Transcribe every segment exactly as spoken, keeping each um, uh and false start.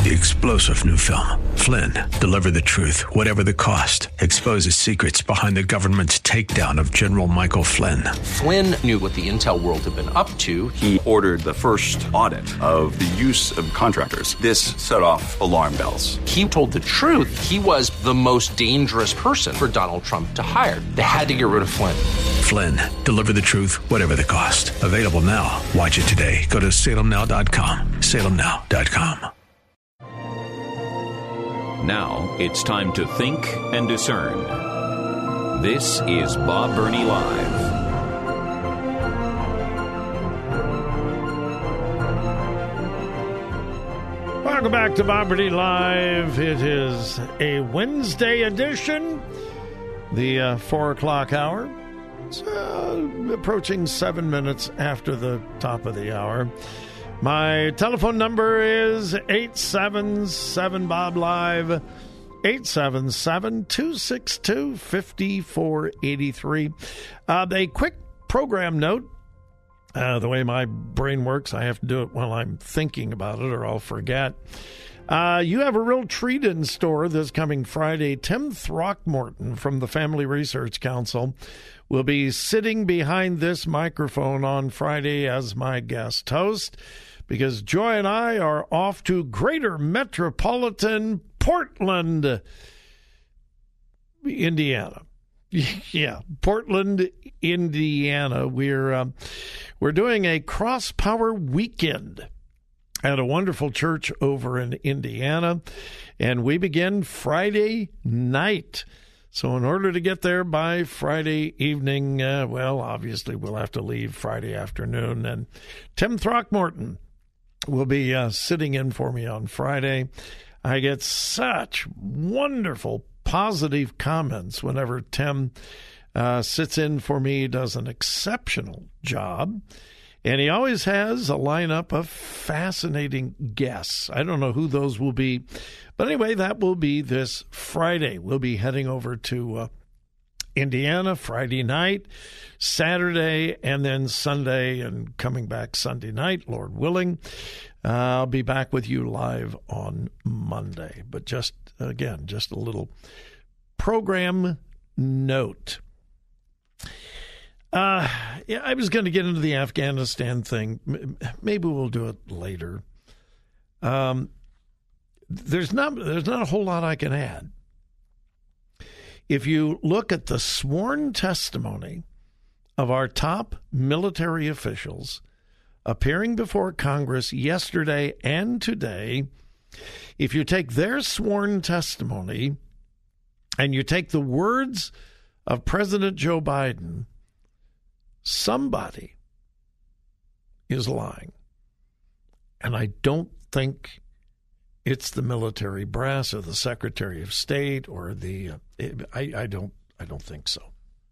The explosive new film, Flynn, deliver the truth, whatever the cost, exposes secrets behind the government's takedown of General Michael Flynn. Flynn knew what the intel world had been up to. He ordered the first audit of the use of contractors. This set off alarm bells. He told the truth. He was the most dangerous person for Donald Trump to hire. They had to get rid of Flynn. Flynn, deliver the truth, whatever the cost. Available now. Watch it today. Go to salem now dot com. salem now dot com. Now it's time to think and discern. This is Bob Burney Live. Welcome back to Bob Burney Live. It is a Wednesday edition, the uh, four o'clock hour. It's uh, approaching seven minutes after the top of the hour. My telephone number is eight seven seven Bob Live, eight seven seven, two six two, five four eight three. Uh, a quick program note. Uh, the way my brain works, I have to do it while I'm thinking about it or I'll forget. Uh, you have a real treat in store this coming Friday. Tim Throckmorton from the Family Research Council will be sitting behind this microphone on Friday as my guest host, because Joy and I are off to Greater Metropolitan Portland, Indiana. Yeah, Portland, Indiana. We're um, we're doing a Cross Power Weekend at a wonderful church over in Indiana, and we begin Friday night. So in order to get there by Friday evening, uh, well, obviously we'll have to leave Friday afternoon. And Tim Throckmorton will be uh, sitting in for me on Friday. I get such wonderful, positive comments whenever Tim uh, sits in for me. He does an exceptional job. And he always has a lineup of fascinating guests. I don't know who those will be. But anyway, that will be this Friday. We'll be heading over to uh, Indiana Friday night, Saturday, and then Sunday, and coming back Sunday night, Lord willing. Uh, I'll be back with you live on Monday. But just, again, just a little program note. Uh, yeah, I was going to get into the Afghanistan thing. Maybe we'll do it later. Um, there's not there's not a whole lot I can add. If you look at the sworn testimony of our top military officials appearing before Congress yesterday and today, if you take their sworn testimony and you take the words of President Joe Biden, somebody is lying. And I don't think it's the military brass or the Secretary of State or the uh, I, I don't I don't think so.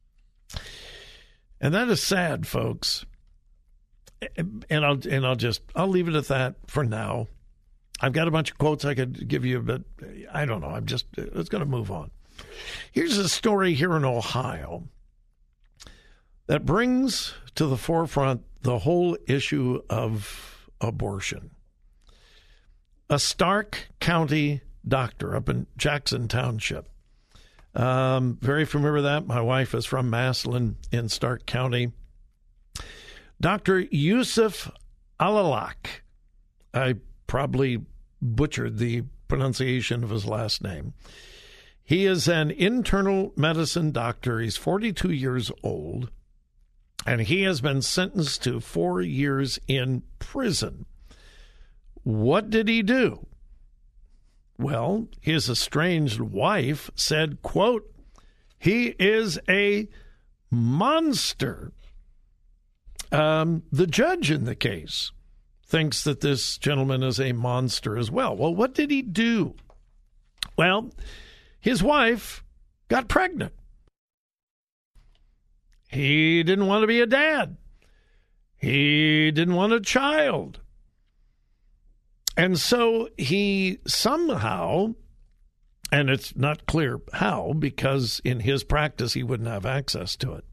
And that is sad, folks. And I'll and I'll just I'll leave it at that for now. I've got a bunch of quotes I could give you, but I don't know. I'm just it's going to move on. Here's a story here in Ohio that brings to the forefront the whole issue of abortion. A Stark County doctor up in Jackson Township. Um, very familiar with that. My wife is from Massillon in Stark County. Doctor Yusuf Alalak. I probably butchered the pronunciation of his last name. He is an internal medicine doctor. He's forty-two years old, and he has been sentenced to four years in prison. What did he do? Well, his estranged wife said, quote, he is a monster. Um, the judge in the case thinks that this gentleman is a monster as well. Well, what did he do? Well, his wife got pregnant. He didn't want to be a dad. He didn't want a child. And so he somehow, and it's not clear how, because in his practice he wouldn't have access to it,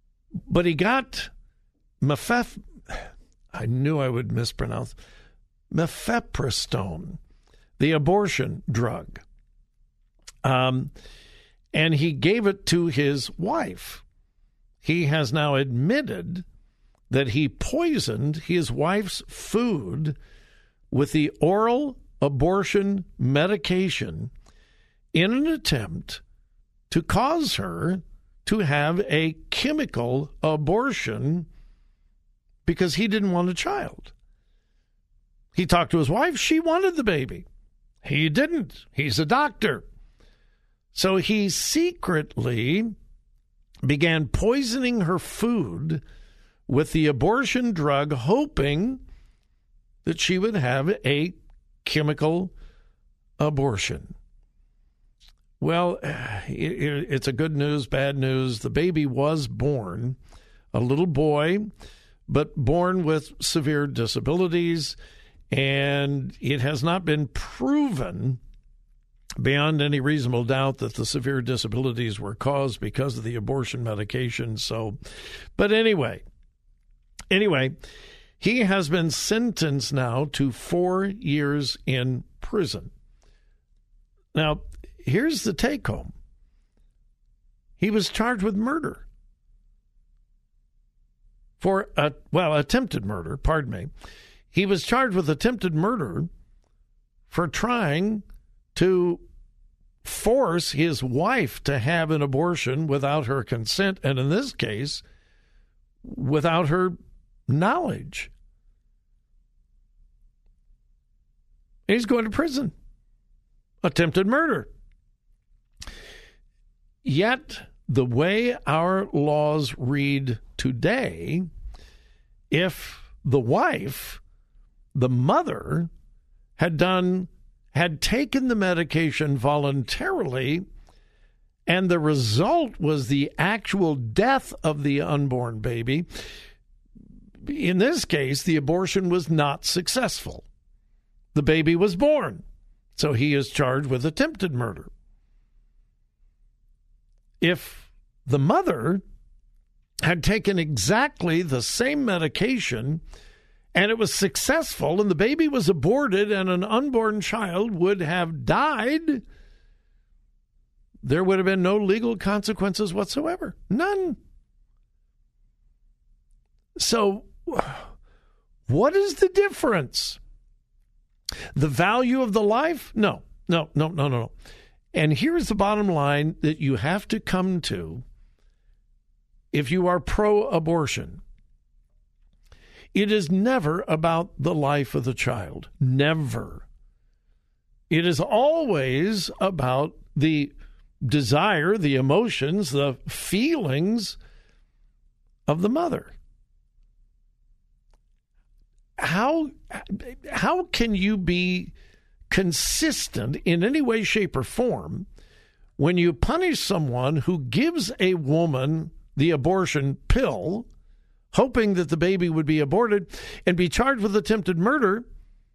but he got Mefef, I knew I would mispronounce, mifepristone, the abortion drug. Um, and he gave it to his wife. He has now admitted that he poisoned his wife's food with the oral abortion medication in an attempt to cause her to have a chemical abortion because he didn't want a child. He talked to his wife. She wanted the baby. He didn't. He's a doctor. So he secretly began poisoning her food with the abortion drug, hoping that she would have a chemical abortion. Well, it's a good news, bad news. The baby was born, a little boy, but born with severe disabilities, and it has not been proven beyond any reasonable doubt that the severe disabilities were caused because of the abortion medication. So, but anyway, anyway, he has been sentenced now to four years in prison. Now, here's the take home. He was charged with murder. For, a, well, attempted murder, pardon me. He was charged with attempted murder for trying to force his wife to have an abortion without her consent, and in this case, without her knowledge. He's going to prison. Attempted murder. Yet, the way our laws read today, if the wife, the mother, had done, had taken the medication voluntarily, and the result was the actual death of the unborn baby, in this case, the abortion was not successful. The baby was born, so he is charged with attempted murder. If the mother had taken exactly the same medication and it was successful and the baby was aborted and an unborn child would have died, there would have been no legal consequences whatsoever. None. So, what is the difference? The value of the life? No, no, no, no, no. And here's the bottom line that you have to come to if you are pro-abortion. It is never about the life of the child. Never. It is always about the desire, the emotions, the feelings of the mother. How, how can you be consistent in any way, shape, or form when you punish someone who gives a woman the abortion pill, hoping that the baby would be aborted, and be charged with attempted murder?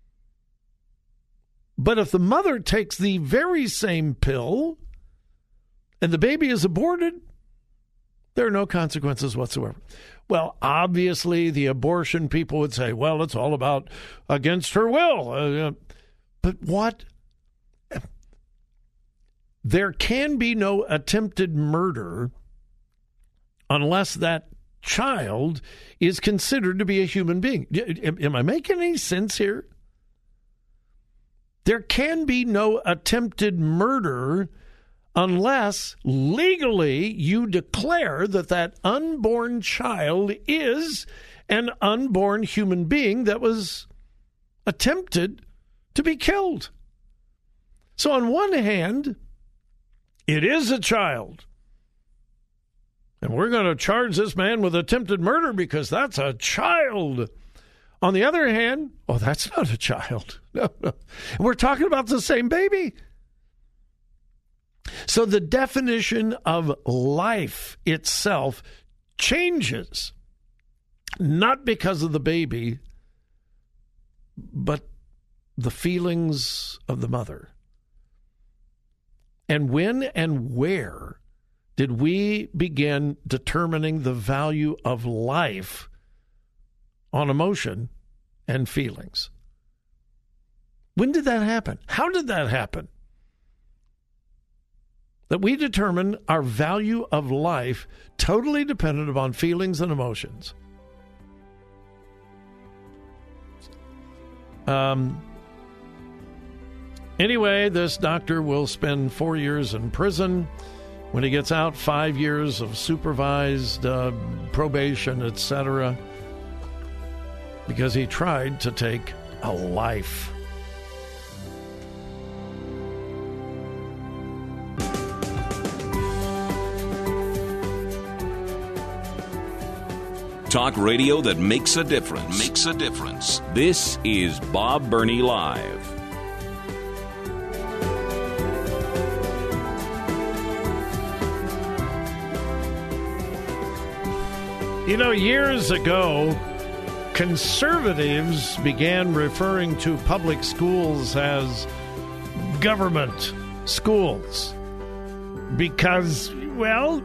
But if the mother takes the very same pill and the baby is aborted, there are no consequences whatsoever. Well, obviously, the abortion people would say, well, it's all about against her will. Uh, but what? There can be no attempted murder unless that child is considered to be a human being. Am I making any sense here? There can be no attempted murder unless legally you declare that that unborn child is an unborn human being that was attempted to be killed. So on one hand, it is a child. And we're going to charge this man with attempted murder because that's a child. On the other hand, oh, that's not a child. No, no. We're talking about the same baby. So the definition of life itself changes, not because of the baby, but the feelings of the mother. And when and where did we begin determining the value of life on emotion and feelings? When did that happen? How did that happen? That we determine our value of life totally dependent upon feelings and emotions. Um. Anyway, this doctor will spend four years in prison. When he gets out, five years of supervised uh, probation, et cetera, because he tried to take a life. Talk radio that makes a difference. Makes a difference. This is Bob Burney Live. You know, years ago, conservatives began referring to public schools as government schools because, well,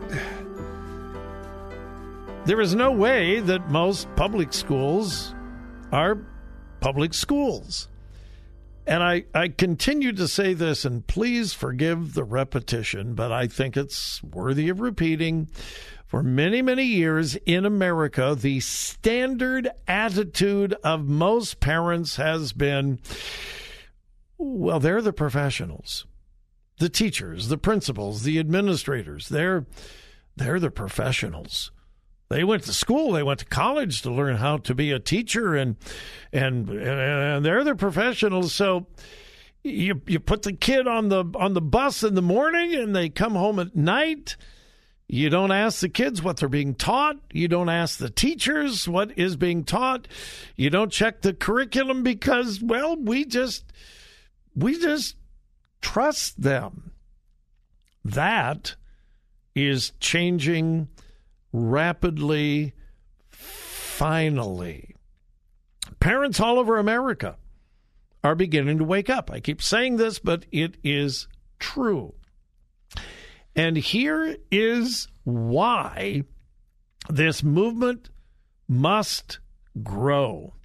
there is no way that most public schools are public schools. And I, I continue to say this, and please forgive the repetition, but I think it's worthy of repeating. For many, many years in America, the standard attitude of most parents has been, well, they're the professionals. The teachers, the principals, the administrators, they're, they're the professionals. They went to school, they went to college to learn how to be a teacher, and and and they're the professionals. So you you put the kid on the on the bus in the morning and they come home at night. You don't ask the kids what they're being taught. You don't ask the teachers what is being taught. You don't check the curriculum because, well, we just we just trust them. That is changing rapidly, finally. Parents all over America are beginning to wake up. I keep saying this, but it is true. And here is why this movement must grow.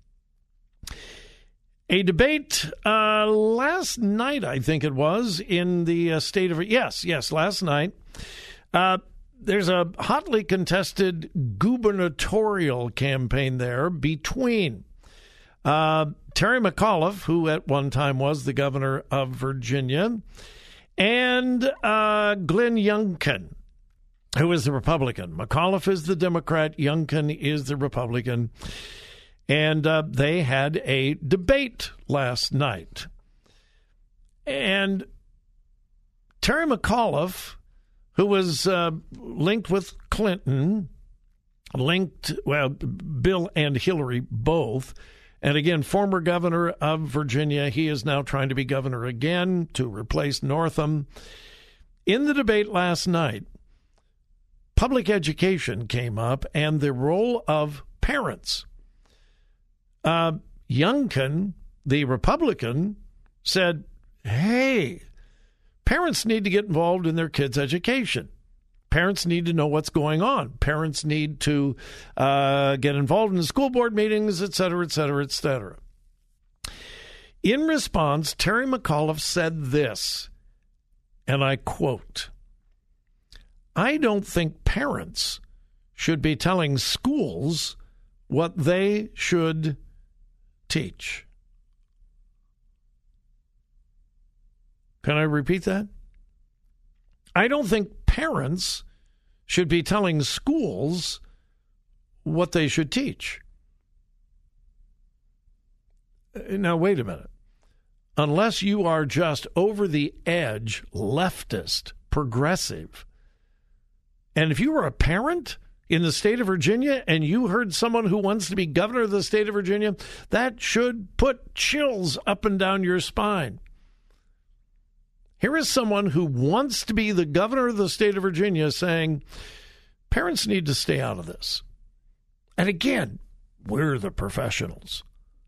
A debate uh, last night, I think it was, in the uh, state of... Yes, yes, last night. Uh, there's a hotly contested gubernatorial campaign there between uh, Terry McAuliffe, who at one time was the governor of Virginia, and uh, Glenn Youngkin, who is the Republican. McAuliffe is the Democrat. Youngkin is the Republican. And uh, they had a debate last night. And Terry McAuliffe, who was uh, linked with Clinton, linked, well, Bill and Hillary both, and again, former governor of Virginia. He is now trying to be governor again to replace Northam. In the debate last night, public education came up and the role of parents. Uh, Youngkin, the Republican, said, hey, parents need to get involved in their kids' education. Parents need to know what's going on. Parents need to uh, get involved in the school board meetings, et cetera, et cetera, et cetera. In response, Terry McAuliffe said this, and I quote, I don't think parents should be telling schools what they should teach. Can I repeat that? I don't think parents should be telling schools what they should teach. Now, wait a minute. Unless you are just over the edge, leftist, progressive, and if you were a parent in the state of Virginia and you heard someone who wants to be governor of the state of Virginia, that should put chills up and down your spine. Here is someone who wants to be the governor of the state of Virginia saying, parents need to stay out of this. And again, we're the professionals.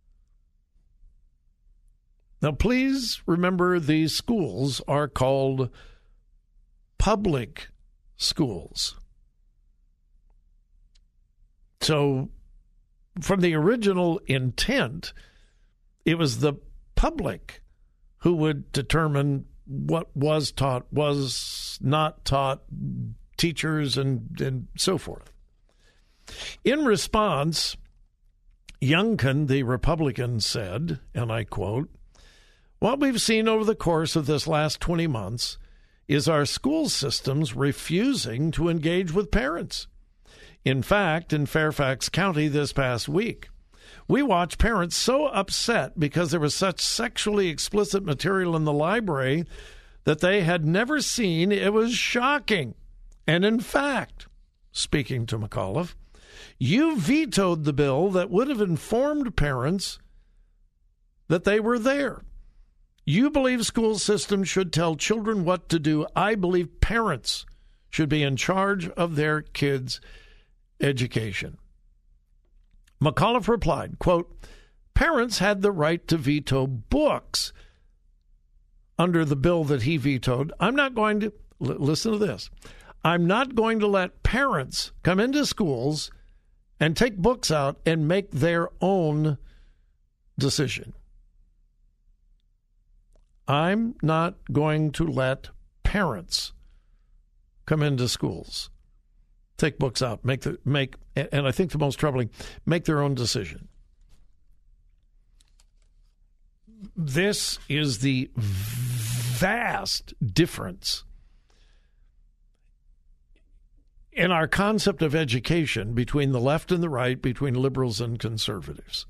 Now, please remember these schools are called public schools. So, from the original intent, it was the public who would determine what was taught, was not taught, teachers, and, and so forth. In response, Youngkin, the Republican, said, and I quote, "What we've seen over the course of this last twenty months is our school systems refusing to engage with parents. In fact, in Fairfax County this past week, we watched parents so upset because there was such sexually explicit material in the library that they had never seen. It was shocking. And in fact," speaking to McAuliffe, "you vetoed the bill that would have informed parents that they were there. You believe school systems should tell children what to do. I believe parents should be in charge of their kids' education." McAuliffe replied, quote, "Parents had the right to veto books under the bill that he vetoed. I'm not going to, l- listen to this, I'm not going to let parents come into schools and take books out and make their own decision. I'm not going to let parents come into schools, take books out, make the make, and I think the most troubling, make their own decision." This is the vast difference in our concept of education between the left and the right, between liberals and conservatives.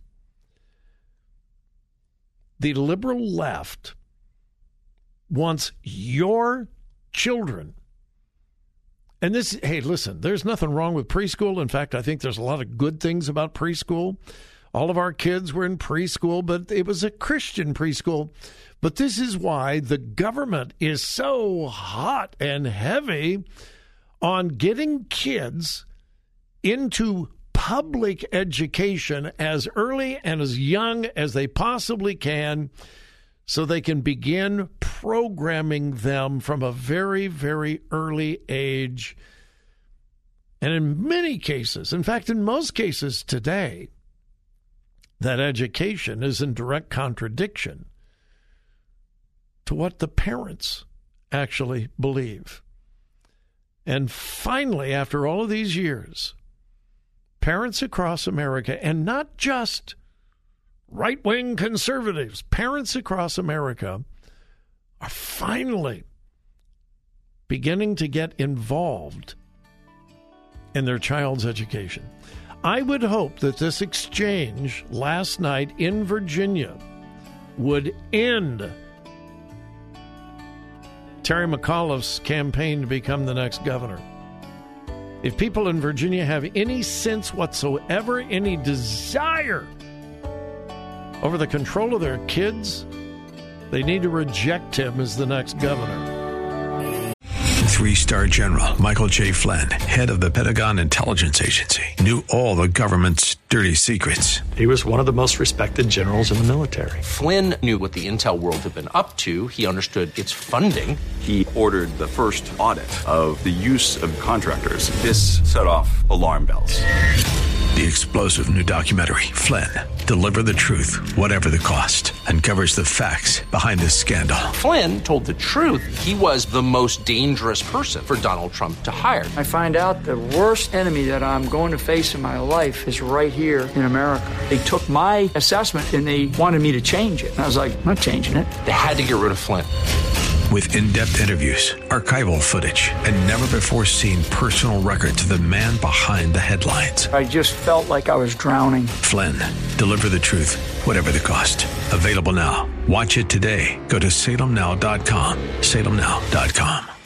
The liberal left wants your children. And this, hey, listen, there's nothing wrong with preschool. In fact, I think there's a lot of good things about preschool. All of our kids were in preschool, but it was a Christian preschool. But this is why the government is so hot and heavy on getting kids into public education as early and as young as they possibly can, so they can begin programming them from a very, very early age. And in many cases, in fact, in most cases today, that education is in direct contradiction to what the parents actually believe. And finally, after all of these years, parents across America, and not just right-wing conservatives, parents across America are finally beginning to get involved in their child's education. I would hope that this exchange last night in Virginia would end Terry McAuliffe's campaign to become the next governor. If people in Virginia have any sense whatsoever, any desire over the control of their kids, they need to reject him as the next governor. Three-star General Michael J. Flynn, head of the Pentagon Intelligence Agency, knew all the government's dirty secrets. He was one of the most respected generals in the military. Flynn knew what the intel world had been up to. He understood its funding. He ordered the first audit of the use of contractors. This set off alarm bells. The explosive new documentary, Flynn, Deliver the Truth, Whatever the Cost, uncovers the facts behind this scandal. Flynn told the truth. He was the most dangerous person for Donald Trump to hire. I find out the worst enemy that I'm going to face in my life is right here in America. They took my assessment and they wanted me to change it. And I was like, I'm not changing it. They had to get rid of Flynn. With in-depth interviews, archival footage, and never-before-seen personal records of the man behind the headlines. I just felt like I was drowning. Flynn, Deliver the Truth, Whatever the Cost. Available now. Watch it today. Go to salem now dot com. salem now dot com.